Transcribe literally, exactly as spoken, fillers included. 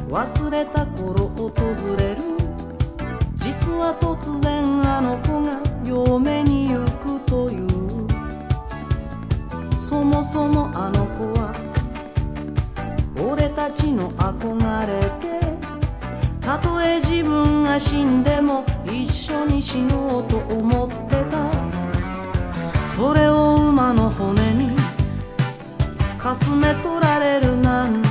忘れた頃訪れる。実は突然あの子が嫁に行くという。そもそもあの子は俺たちの憧れで、たとえ自分が死んでも一緒に死のうと思ってた。それを馬の骨にかすめ取られるなんて